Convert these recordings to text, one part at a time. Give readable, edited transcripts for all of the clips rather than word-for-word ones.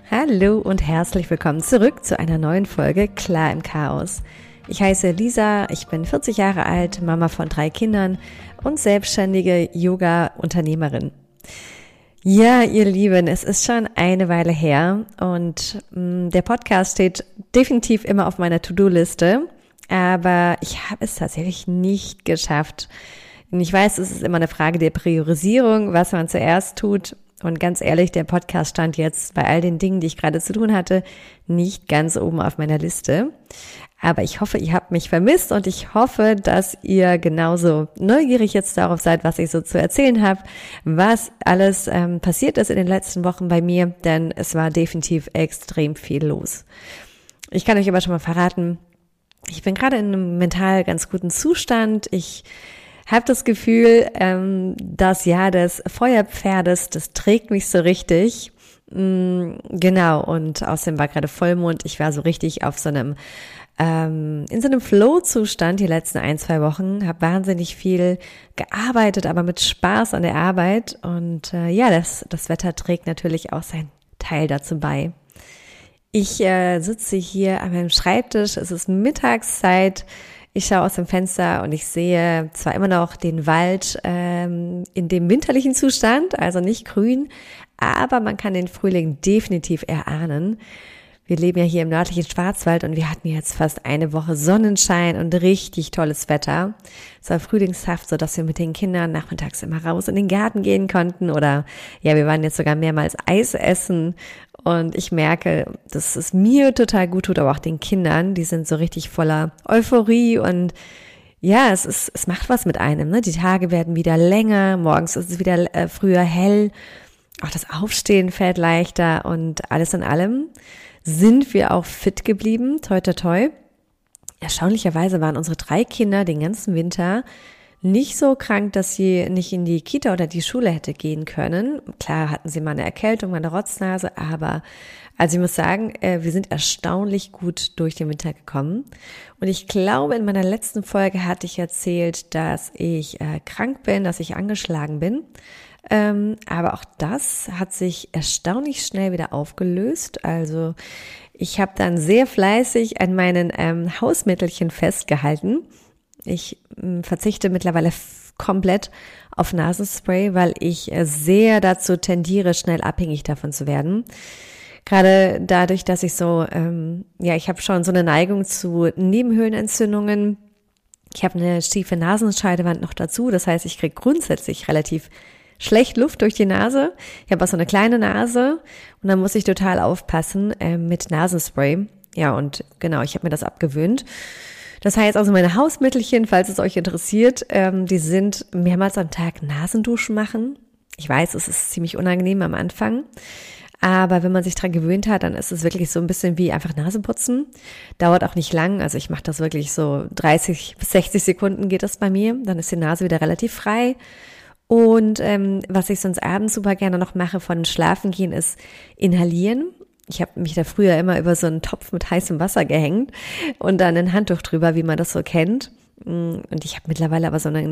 Hallo und herzlich willkommen zurück zu einer neuen Folge Klar im Chaos. Ich heiße Lisa, ich bin 40 Jahre alt, Mama von 3 Kindern und selbstständige Yoga-Unternehmerin. Ja, ihr Lieben, es ist schon eine Weile her und der Podcast steht definitiv immer auf meiner To-Do-Liste, aber ich habe es tatsächlich nicht geschafft. Und ich weiß, es ist immer eine Frage der Priorisierung, was man zuerst tut. Und ganz ehrlich, der Podcast stand jetzt bei all den Dingen, die ich gerade zu tun hatte, nicht ganz oben auf meiner Liste. Aber ich hoffe, ihr habt mich vermisst und ich hoffe, dass ihr genauso neugierig jetzt darauf seid, was ich so zu erzählen habe, was alles passiert ist in den letzten Wochen bei mir, denn es war definitiv extrem viel los. Ich kann euch aber schon mal verraten, ich bin gerade in einem mental ganz guten Zustand. Ich habe das Gefühl, das Jahr des Feuerpferdes, das trägt mich so richtig. Genau, und außerdem war gerade Vollmond. Ich war so richtig auf so einem in so einem Flow-Zustand die letzten 1-2 Wochen, habe wahnsinnig viel gearbeitet, aber mit Spaß an der Arbeit. Und das Wetter trägt natürlich auch seinen Teil dazu bei. Ich sitze hier an meinem Schreibtisch, es ist Mittagszeit. Ich schaue aus dem Fenster und ich sehe zwar immer noch den Wald in dem winterlichen Zustand, also nicht grün, aber man kann den Frühling definitiv erahnen. Wir leben ja hier im nördlichen Schwarzwald und wir hatten jetzt fast eine Woche Sonnenschein und richtig tolles Wetter. Es war frühlingshaft, so dass wir mit den Kindern nachmittags immer raus in den Garten gehen konnten oder ja, wir waren jetzt sogar mehrmals Eis essen. Und ich merke, dass es mir total gut tut, aber auch den Kindern. Die sind so richtig voller Euphorie und ja, es macht was mit einem. Ne? Die Tage werden wieder länger, morgens ist es wieder früher hell. Auch das Aufstehen fällt leichter und alles in allem sind wir auch fit geblieben. Toi, toi, toi. Erstaunlicherweise waren unsere 3 Kinder den ganzen Winter nicht so krank, dass sie nicht in die Kita oder die Schule hätte gehen können. Klar hatten sie mal eine Erkältung, mal eine Rotznase, aber also ich muss sagen, wir sind erstaunlich gut durch den Winter gekommen. Und ich glaube, in meiner letzten Folge hatte ich erzählt, dass ich krank bin, dass ich angeschlagen bin. Aber auch das hat sich erstaunlich schnell wieder aufgelöst. Also ich habe dann sehr fleißig an meinen Hausmittelchen festgehalten. Ich verzichte mittlerweile komplett auf Nasenspray, weil ich sehr dazu tendiere, schnell abhängig davon zu werden. Gerade dadurch, dass ich so, ich habe schon so eine Neigung zu Nebenhöhlenentzündungen. Ich habe eine schiefe Nasenscheidewand noch dazu. Das heißt, ich kriege grundsätzlich relativ schlecht Luft durch die Nase. Ich habe auch so eine kleine Nase und dann muss ich total aufpassen mit Nasenspray. Ja, und genau, ich habe mir das abgewöhnt. Das heißt also meine Hausmittelchen, falls es euch interessiert, die sind mehrmals am Tag Nasenduschen machen. Ich weiß, es ist ziemlich unangenehm am Anfang, aber wenn man sich dran gewöhnt hat, dann ist es wirklich so ein bisschen wie einfach Nasenputzen. Dauert auch nicht lang, also ich mache das wirklich so 30 bis 60 Sekunden geht das bei mir, dann ist die Nase wieder relativ frei. Und was ich sonst abends super gerne noch mache von Schlafen gehen, ist inhalieren. Ich habe mich da früher immer über so einen Topf mit heißem Wasser gehängt und dann ein Handtuch drüber, wie man das so kennt. Und ich habe mittlerweile aber so einen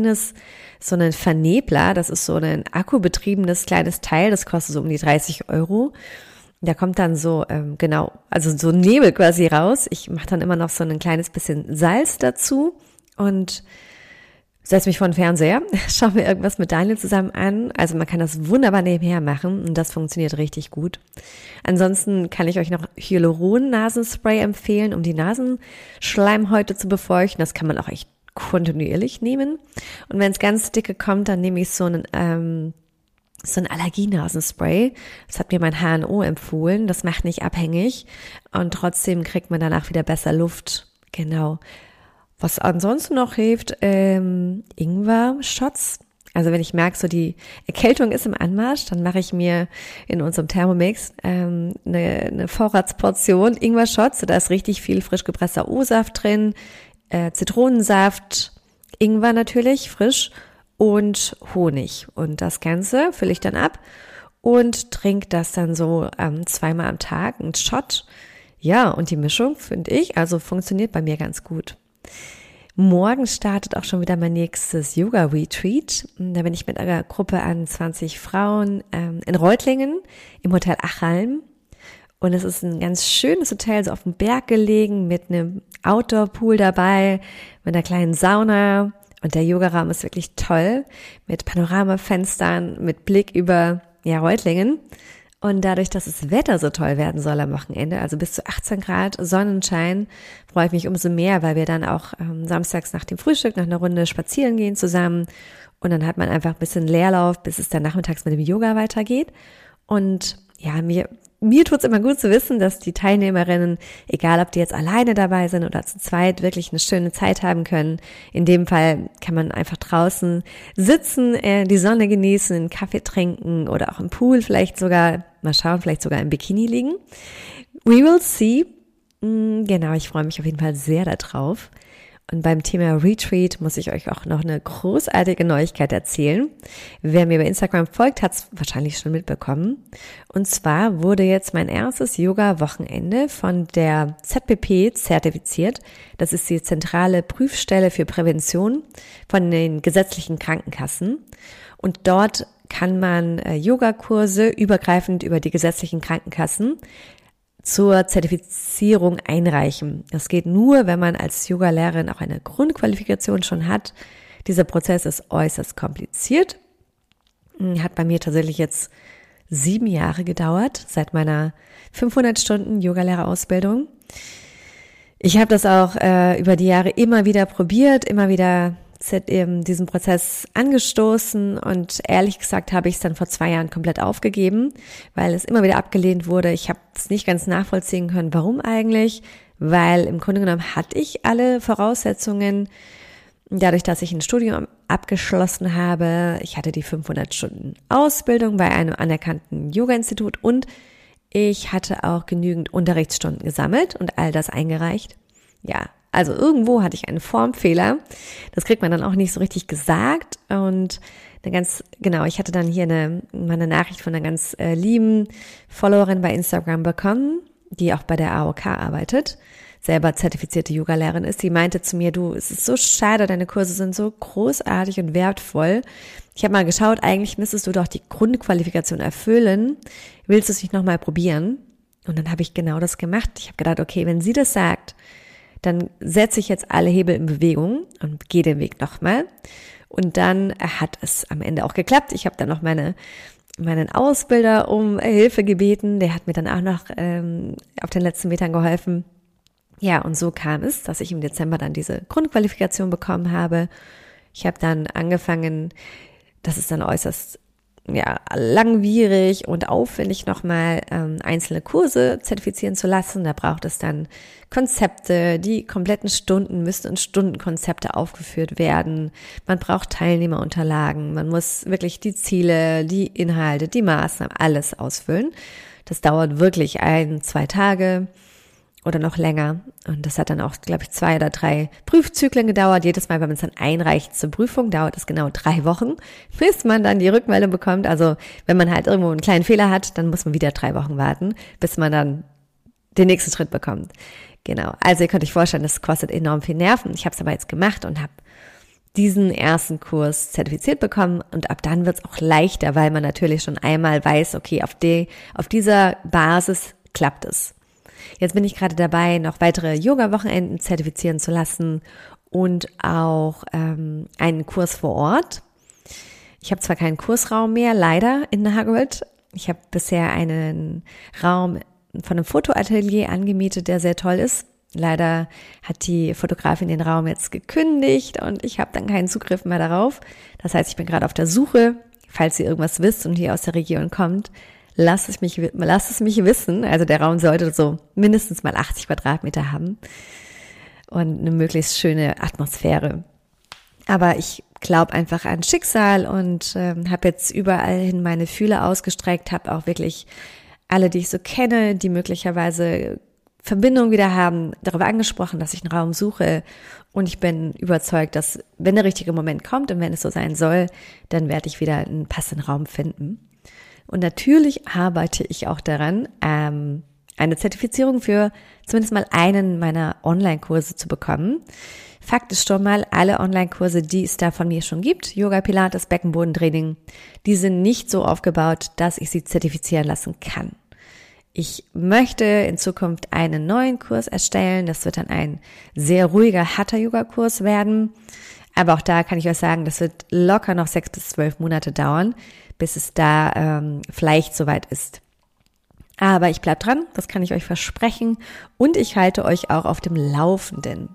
Vernebler, das ist so ein akkubetriebenes kleines Teil, das kostet so um die 30 €. Da kommt dann so, also so Nebel quasi raus. Ich mache dann immer noch so ein kleines bisschen Salz dazu und setz mich vor den Fernseher, schau mir irgendwas mit Daniel zusammen an. Also man kann das wunderbar nebenher machen und das funktioniert richtig gut. Ansonsten kann ich euch noch Hyaluron-Nasenspray empfehlen, um die Nasenschleimhäute zu befeuchten. Das kann man auch echt kontinuierlich nehmen. Und wenn es ganz dicke kommt, dann nehme ich so ein Allergienasenspray. Das hat mir mein HNO empfohlen. Das macht nicht abhängig und trotzdem kriegt man danach wieder besser Luft. Genau. Was ansonsten noch hilft, Ingwer-Shots. Also wenn ich merke, so die Erkältung ist im Anmarsch, dann mache ich mir in unserem Thermomix eine Vorratsportion Ingwer-Shots. Da ist richtig viel frisch gepresster O-Saft drin, Zitronensaft, Ingwer natürlich, frisch und Honig. Und das Ganze fülle ich dann ab und trinke das dann so 2-mal am Tag, einen Shot. Ja, und die Mischung, finde ich, also funktioniert bei mir ganz gut. Morgen startet auch schon wieder mein nächstes Yoga-Retreat. Da bin ich mit einer Gruppe an 20 Frauen in Reutlingen im Hotel Achalm. Und es ist ein ganz schönes Hotel, so auf dem Berg gelegen, mit einem Outdoor-Pool dabei, mit einer kleinen Sauna. Und der Yogaraum ist wirklich toll, mit Panoramafenstern, mit Blick über Reutlingen. Und dadurch, dass das Wetter so toll werden soll am Wochenende, also bis zu 18 Grad Sonnenschein, freue ich mich umso mehr, weil wir dann auch samstags nach dem Frühstück noch eine Runde spazieren gehen zusammen. Und dann hat man einfach ein bisschen Leerlauf, bis es dann nachmittags mit dem Yoga weitergeht. Und ja, mir tut's immer gut zu wissen, dass die Teilnehmerinnen, egal ob die jetzt alleine dabei sind oder zu zweit, wirklich eine schöne Zeit haben können. In dem Fall kann man einfach draußen sitzen, die Sonne genießen, einen Kaffee trinken oder auch im Pool vielleicht sogar, mal schauen, vielleicht sogar im Bikini liegen. We will see. Genau, ich freue mich auf jeden Fall sehr darauf. Und beim Thema Retreat muss ich euch auch noch eine großartige Neuigkeit erzählen. Wer mir bei Instagram folgt, hat es wahrscheinlich schon mitbekommen. Und zwar wurde jetzt mein erstes Yoga-Wochenende von der ZPP zertifiziert. Das ist die zentrale Prüfstelle für Prävention von den gesetzlichen Krankenkassen. Und dort kann man Yogakurse übergreifend über die gesetzlichen Krankenkassen zur Zertifizierung einreichen. Das geht nur, wenn man als Yogalehrerin auch eine Grundqualifikation schon hat. Dieser Prozess ist äußerst kompliziert. Hat bei mir tatsächlich jetzt 7 Jahre gedauert, seit meiner 500 Stunden Yogalehrerausbildung. Ich habe das auch über die Jahre immer wieder probiert, immer wieder diesen Prozess angestoßen und ehrlich gesagt habe ich es dann vor 2 Jahren komplett aufgegeben, weil es immer wieder abgelehnt wurde. Ich habe es nicht ganz nachvollziehen können, warum eigentlich, weil im Grunde genommen hatte ich alle Voraussetzungen, dadurch, dass ich ein Studium abgeschlossen habe. Ich hatte die 500 Stunden Ausbildung bei einem anerkannten Yoga-Institut und ich hatte auch genügend Unterrichtsstunden gesammelt und all das eingereicht. Ja, also irgendwo hatte ich einen Formfehler. Das kriegt man dann auch nicht so richtig gesagt. Und ich hatte dann hier meine Nachricht von einer ganz lieben Followerin bei Instagram bekommen, die auch bei der AOK arbeitet, selber zertifizierte Yogalehrerin ist. Die meinte zu mir, du, es ist so schade, deine Kurse sind so großartig und wertvoll. Ich habe mal geschaut, eigentlich müsstest du doch die Grundqualifikation erfüllen. Willst du es nicht nochmal probieren? Und dann habe ich genau das gemacht. Ich habe gedacht, okay, wenn sie das sagt, dann setze ich jetzt alle Hebel in Bewegung und gehe den Weg nochmal. Und dann hat es am Ende auch geklappt. Ich habe dann noch meinen Ausbilder um Hilfe gebeten. Der hat mir dann auch noch auf den letzten Metern geholfen. Ja, und so kam es, dass ich im Dezember dann diese Grundqualifikation bekommen habe. Ich habe dann angefangen, das ist dann äußerst langwierig und aufwendig nochmal einzelne Kurse zertifizieren zu lassen. Da braucht es dann Konzepte, die kompletten Stunden müssen in Stundenkonzepte aufgeführt werden. Man braucht Teilnehmerunterlagen, man muss wirklich die Ziele, die Inhalte, die Maßnahmen, alles ausfüllen. Das dauert wirklich 1-2 Tage oder noch länger. Und das hat dann auch, glaube ich, 2 oder 3 Prüfzyklen gedauert. Jedes Mal, wenn man es dann einreicht zur Prüfung, dauert es genau 3 Wochen, bis man dann die Rückmeldung bekommt. Also wenn man halt irgendwo einen kleinen Fehler hat, dann muss man wieder 3 Wochen warten, bis man dann den nächsten Schritt bekommt. Genau. Also ihr könnt euch vorstellen, das kostet enorm viel Nerven. Ich habe es aber jetzt gemacht und habe diesen ersten Kurs zertifiziert bekommen. Und ab dann wird es auch leichter, weil man natürlich schon einmal weiß, okay, auf dieser Basis klappt es. Jetzt bin ich gerade dabei, noch weitere Yoga-Wochenenden zertifizieren zu lassen und auch einen Kurs vor Ort. Ich habe zwar keinen Kursraum mehr, leider in Nagold. Ich habe bisher einen Raum von einem Fotoatelier angemietet, der sehr toll ist. Leider hat die Fotografin den Raum jetzt gekündigt und ich habe dann keinen Zugriff mehr darauf. Das heißt, ich bin gerade auf der Suche. Falls ihr irgendwas wisst und hier aus der Region kommt, lasst es mich wissen. Also der Raum sollte so mindestens mal 80 Quadratmeter haben und eine möglichst schöne Atmosphäre. Aber ich glaube einfach an Schicksal und habe jetzt überall hin meine Fühler ausgestreckt, habe auch wirklich alle, die ich so kenne, die möglicherweise Verbindung wieder haben, darüber angesprochen, dass ich einen Raum suche. Und ich bin überzeugt, dass wenn der richtige Moment kommt und wenn es so sein soll, dann werde ich wieder einen passenden Raum finden. Und natürlich arbeite ich auch daran, eine Zertifizierung für zumindest mal einen meiner Online-Kurse zu bekommen. Fakt ist schon mal, alle Online-Kurse, die es da von mir schon gibt, Yoga, Pilates, Beckenbodentraining, die sind nicht so aufgebaut, dass ich sie zertifizieren lassen kann. Ich möchte in Zukunft einen neuen Kurs erstellen. Das wird dann ein sehr ruhiger Hatha-Yoga-Kurs werden. Aber auch da kann ich euch sagen, das wird locker noch 6 bis 12 Monate dauern, bis es da vielleicht soweit ist. Aber ich bleib dran, das kann ich euch versprechen. Und ich halte euch auch auf dem Laufenden.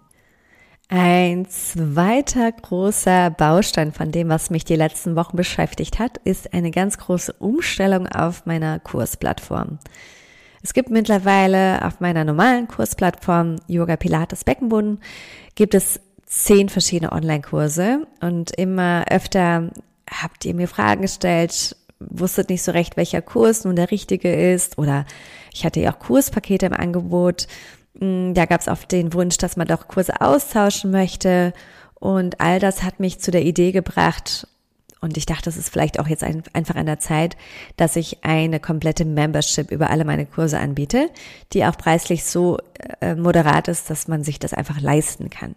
Ein zweiter großer Baustein von dem, was mich die letzten Wochen beschäftigt hat, ist eine ganz große Umstellung auf meiner Kursplattform. Es gibt mittlerweile auf meiner normalen Kursplattform Yoga Pilates Beckenboden gibt es 10 verschiedene Online-Kurse und immer öfter habt ihr mir Fragen gestellt, wusstet nicht so recht, welcher Kurs nun der richtige ist oder ich hatte ja auch Kurspakete im Angebot. Da gab es auch den Wunsch, dass man doch Kurse austauschen möchte und all das hat mich zu der Idee gebracht und ich dachte, es ist vielleicht auch jetzt einfach an der Zeit, dass ich eine komplette Membership über alle meine Kurse anbiete, die auch preislich so moderat ist, dass man sich das einfach leisten kann.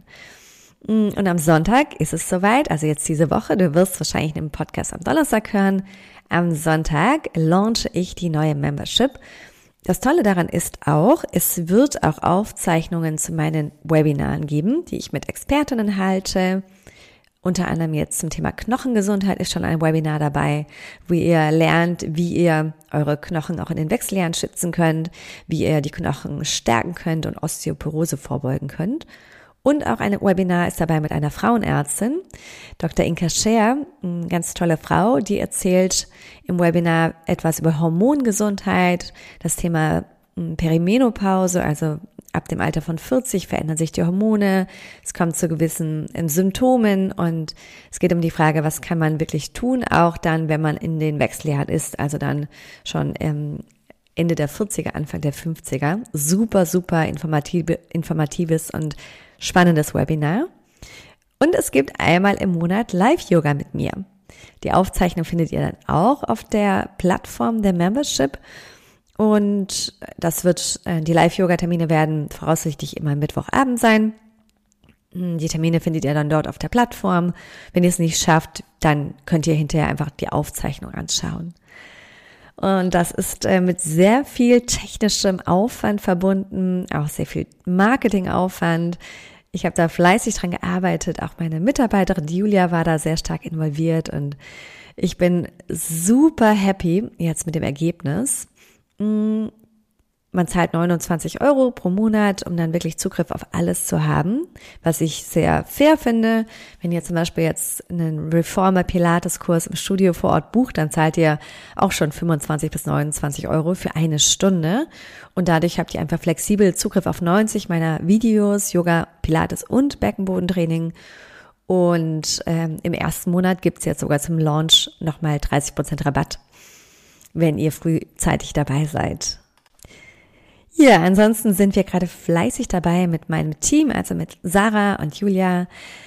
Und am Sonntag ist es soweit, also jetzt diese Woche, du wirst wahrscheinlich einen Podcast am Donnerstag hören, am Sonntag launche ich die neue Membership. Das Tolle daran ist auch, es wird auch Aufzeichnungen zu meinen Webinaren geben, die ich mit Expertinnen halte. Unter anderem jetzt zum Thema Knochengesundheit ist schon ein Webinar dabei, wo ihr lernt, wie ihr eure Knochen auch in den Wechseljahren schützen könnt, wie ihr die Knochen stärken könnt und Osteoporose vorbeugen könnt. Und auch ein Webinar ist dabei mit einer Frauenärztin, Dr. Inka Scher, eine ganz tolle Frau, die erzählt im Webinar etwas über Hormongesundheit, das Thema Perimenopause, also ab dem Alter von 40 verändern sich die Hormone, es kommt zu gewissen Symptomen und es geht um die Frage, was kann man wirklich tun, auch dann, wenn man in den Wechseljahren ist, also dann schon Ende der 40er, Anfang der 50er. Super, super informatives und spannendes Webinar. Und es gibt einmal im Monat Live-Yoga mit mir. Die Aufzeichnung findet ihr dann auch auf der Plattform der Membership. Und die Live-Yoga-Termine werden voraussichtlich immer am Mittwochabend sein. Die Termine findet ihr dann dort auf der Plattform. Wenn ihr es nicht schafft, dann könnt ihr hinterher einfach die Aufzeichnung anschauen. Und das ist mit sehr viel technischem Aufwand verbunden, auch sehr viel Marketingaufwand. Ich habe da fleißig dran gearbeitet, auch meine Mitarbeiterin Julia war da sehr stark involviert und ich bin super happy jetzt mit dem Ergebnis. Man zahlt 29 € pro Monat, um dann wirklich Zugriff auf alles zu haben, was ich sehr fair finde. Wenn ihr zum Beispiel jetzt einen Reformer Pilates Kurs im Studio vor Ort bucht, dann zahlt ihr auch schon 25 bis 29 € für eine Stunde. Und dadurch habt ihr einfach flexibel Zugriff auf 90 meiner Videos, Yoga, Pilates und Beckenbodentraining. Und im ersten Monat gibt's jetzt sogar zum Launch nochmal 30% Rabatt, wenn ihr frühzeitig dabei seid. Ja, ansonsten sind wir gerade fleißig dabei mit meinem Team, also mit Sarah und Julia,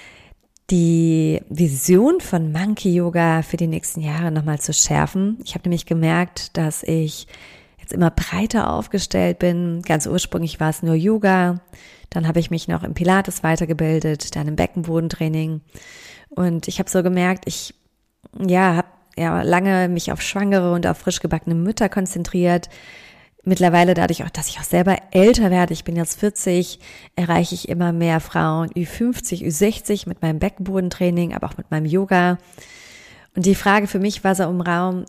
die Vision von Monkey Yoga für die nächsten Jahre nochmal zu schärfen. Ich habe nämlich gemerkt, dass ich jetzt immer breiter aufgestellt bin. Ganz ursprünglich war es nur Yoga, dann habe ich mich noch im Pilates weitergebildet, dann im Beckenbodentraining und ich habe so gemerkt, ich habe lange mich auf Schwangere und auf frisch gebackene Mütter konzentriert. Mittlerweile dadurch auch, dass ich auch selber älter werde, ich bin jetzt 40, erreiche ich immer mehr Frauen, Ü50, Ü60 mit meinem Beckenbodentraining, aber auch mit meinem Yoga. Und die Frage für mich war so im Raum,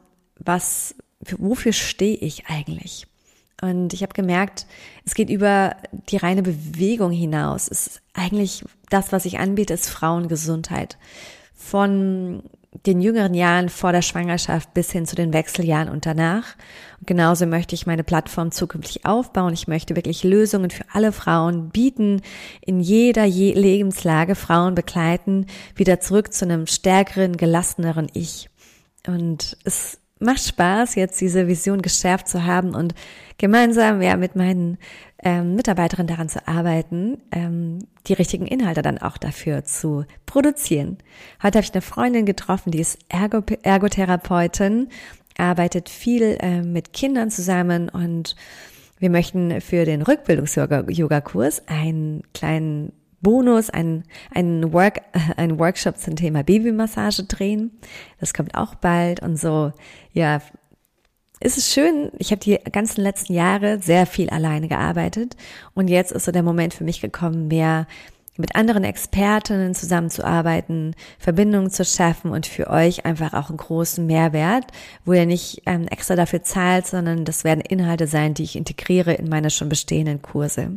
wofür stehe ich eigentlich? Und ich habe gemerkt, es geht über die reine Bewegung hinaus. Es ist eigentlich das, was ich anbiete, ist Frauengesundheit. Von den jüngeren Jahren vor der Schwangerschaft bis hin zu den Wechseljahren und danach. Und genauso möchte ich meine Plattform zukünftig aufbauen. Ich möchte wirklich Lösungen für alle Frauen bieten, in jeder Lebenslage Frauen begleiten, wieder zurück zu einem stärkeren, gelasseneren Ich. Und es macht Spaß, jetzt diese Vision geschärft zu haben und gemeinsam mit meinen Mitarbeiterinnen daran zu arbeiten, die richtigen Inhalte dann auch dafür zu produzieren. Heute habe ich eine Freundin getroffen, die ist Ergotherapeutin, arbeitet viel mit Kindern zusammen und wir möchten für den Rückbildungs-Yoga-Kurs einen kleinen Bonus, einen Workshop zum Thema Babymassage drehen. Das kommt auch bald und so, es ist schön, ich habe die ganzen letzten Jahre sehr viel alleine gearbeitet und jetzt ist so der Moment für mich gekommen, mehr mit anderen Expertinnen zusammenzuarbeiten, Verbindungen zu schaffen und für euch einfach auch einen großen Mehrwert, wo ihr nicht extra dafür zahlt, sondern das werden Inhalte sein, die ich integriere in meine schon bestehenden Kurse.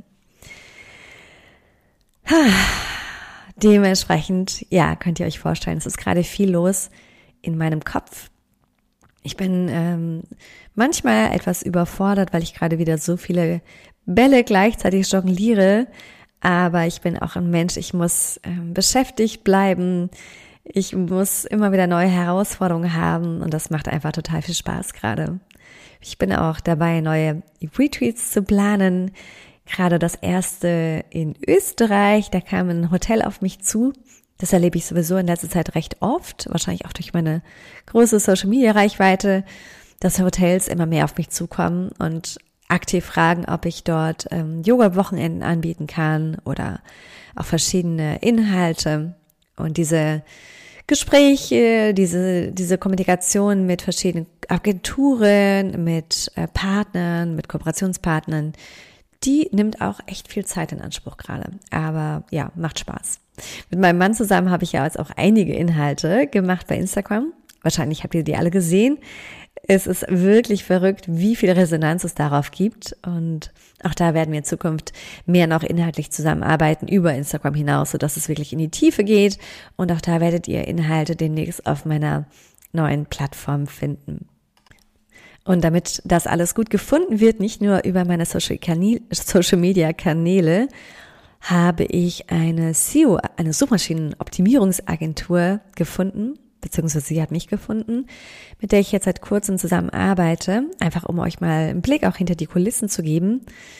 Dementsprechend, ja, könnt ihr euch vorstellen, es ist gerade viel los in meinem Kopf. Ich bin manchmal etwas überfordert, weil ich gerade wieder so viele Bälle gleichzeitig jongliere, aber ich bin auch ein Mensch, ich muss beschäftigt bleiben, ich muss immer wieder neue Herausforderungen haben und das macht einfach total viel Spaß gerade. Ich bin auch dabei, neue Retreats zu planen, gerade das erste in Österreich, da kam ein Hotel auf mich zu. Das erlebe ich sowieso in letzter Zeit recht oft, wahrscheinlich auch durch meine große Social-Media-Reichweite, dass Hotels immer mehr auf mich zukommen und aktiv fragen, ob ich dort Yoga-Wochenenden anbieten kann oder auch verschiedene Inhalte. Und diese Gespräche, diese Kommunikation mit verschiedenen Agenturen, mit Partnern, mit Kooperationspartnern, die nimmt auch echt viel Zeit in Anspruch gerade. Aber ja, macht Spaß. Mit meinem Mann zusammen habe ich ja jetzt auch einige Inhalte gemacht bei Instagram. Wahrscheinlich habt ihr die alle gesehen. Es ist wirklich verrückt, wie viel Resonanz es darauf gibt. Und auch da werden wir in Zukunft mehr noch inhaltlich zusammenarbeiten über Instagram hinaus, sodass es wirklich in die Tiefe geht. Und auch da werdet ihr Inhalte demnächst auf meiner neuen Plattform finden. Und damit das alles gut gefunden wird, nicht nur über meine Social Media Kanäle, habe ich eine SEO, eine Suchmaschinenoptimierungsagentur gefunden, beziehungsweise sie hat mich gefunden, mit der ich jetzt seit kurzem zusammen arbeite, einfach um euch mal einen Blick auch hinter die Kulissen zu geben.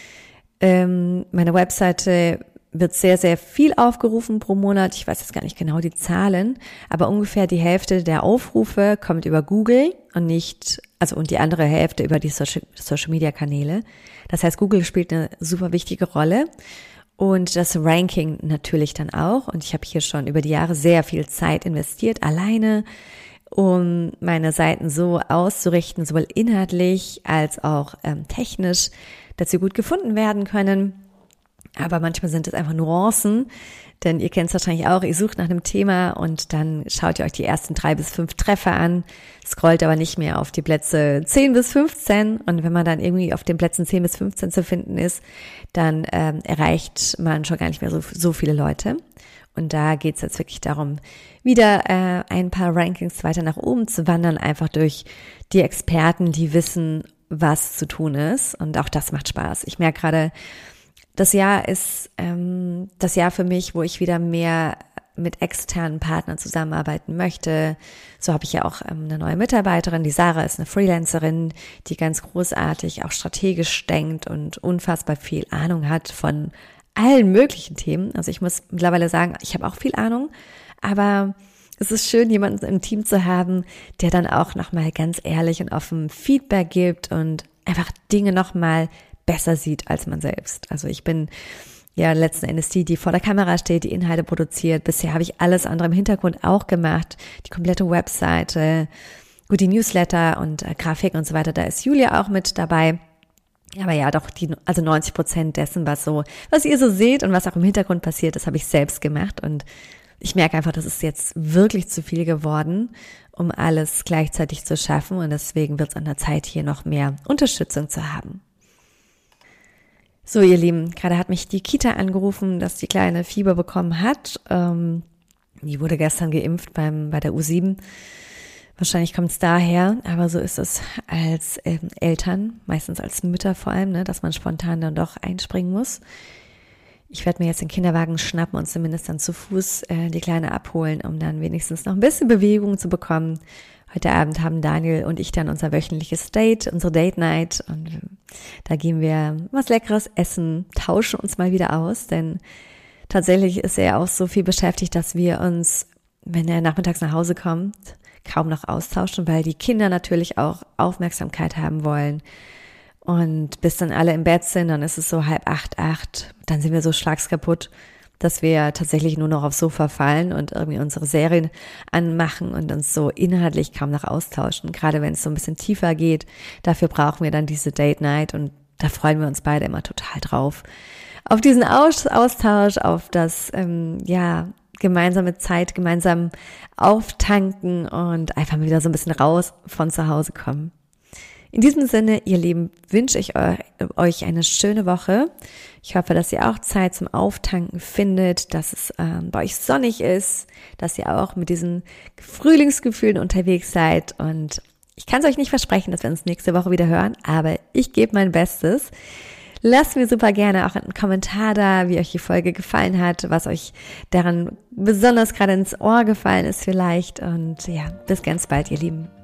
Meine Webseite wird sehr, sehr viel aufgerufen pro Monat. Ich weiß jetzt gar nicht genau die Zahlen, aber ungefähr die Hälfte der Aufrufe kommt über Google und und die andere Hälfte über die Social Media Kanäle. Das heißt, Google spielt eine super wichtige Rolle. Und das Ranking natürlich dann auch. Und ich habe hier schon über die Jahre sehr viel Zeit investiert, alleine, um meine Seiten so auszurichten, sowohl inhaltlich als auch technisch, dass sie gut gefunden werden können. Aber manchmal sind es einfach Nuancen, denn ihr kennt es wahrscheinlich auch, ihr sucht nach einem Thema und dann schaut ihr euch die ersten 3 bis 5 Treffer an, scrollt aber nicht mehr auf die Plätze 10 bis 15 und wenn man dann irgendwie auf den Plätzen 10 bis 15 zu finden ist, dann erreicht man schon gar nicht mehr so viele Leute. Und da geht es jetzt wirklich darum, wieder ein paar Rankings weiter nach oben zu wandern, einfach durch die Experten, die wissen, was zu tun ist. Und auch das macht Spaß. Ich merke gerade, das Jahr ist das Jahr für mich, wo ich wieder mehr mit externen Partnern zusammenarbeiten möchte. So habe ich ja auch eine neue Mitarbeiterin, die Sarah ist eine Freelancerin, die ganz großartig auch strategisch denkt und unfassbar viel Ahnung hat von allen möglichen Themen. Also ich muss mittlerweile sagen, ich habe auch viel Ahnung, aber es ist schön, jemanden im Team zu haben, der dann auch nochmal ganz ehrlich und offen Feedback gibt und einfach Dinge nochmal besser sieht als man selbst. Also ich bin ja letzten Endes die vor der Kamera steht, die Inhalte produziert. Bisher habe ich alles andere im Hintergrund auch gemacht. Die komplette Webseite, gut, die Newsletter und Grafik und so weiter. Da ist Julia auch mit dabei. Aber ja, doch 90% dessen, was ihr so seht und was auch im Hintergrund passiert, das habe ich selbst gemacht. Und ich merke einfach, das ist jetzt wirklich zu viel geworden, um alles gleichzeitig zu schaffen. Und deswegen wird es an der Zeit, hier noch mehr Unterstützung zu haben. So, ihr Lieben, gerade hat mich die Kita angerufen, dass die Kleine Fieber bekommen hat. Die wurde gestern geimpft bei der U7. Wahrscheinlich kommt es daher, aber so ist es als Eltern, meistens als Mütter vor allem, ne, dass man spontan dann doch einspringen muss. Ich werde mir jetzt den Kinderwagen schnappen und zumindest dann zu Fuß die Kleine abholen, um dann wenigstens noch ein bisschen Bewegung zu bekommen. Heute Abend haben Daniel und ich dann unser wöchentliches Date, unsere Date Night und da gehen wir was Leckeres essen, tauschen uns mal wieder aus, denn tatsächlich ist er auch so viel beschäftigt, dass wir uns, wenn er nachmittags nach Hause kommt, kaum noch austauschen, weil die Kinder natürlich auch Aufmerksamkeit haben wollen. Und bis dann alle im Bett sind, dann ist es so 7:30, 8, dann sind wir so schlagskaputt. dass wir tatsächlich nur noch aufs Sofa fallen und irgendwie unsere Serien anmachen und uns so inhaltlich kaum noch austauschen. Gerade wenn es so ein bisschen tiefer geht, dafür brauchen wir dann diese Date Night und da freuen wir uns beide immer total drauf. Auf diesen Austausch, auf das, gemeinsame Zeit, gemeinsam auftanken und einfach mal wieder so ein bisschen raus von zu Hause kommen. In diesem Sinne, ihr Lieben, wünsche ich euch eine schöne Woche. Ich hoffe, dass ihr auch Zeit zum Auftanken findet, dass es bei euch sonnig ist, dass ihr auch mit diesen Frühlingsgefühlen unterwegs seid. Und ich kann es euch nicht versprechen, dass wir uns nächste Woche wieder hören, aber ich gebe mein Bestes. Lasst mir super gerne auch einen Kommentar da, wie euch die Folge gefallen hat, was euch daran besonders gerade ins Ohr gefallen ist vielleicht. Und ja, bis ganz bald, ihr Lieben.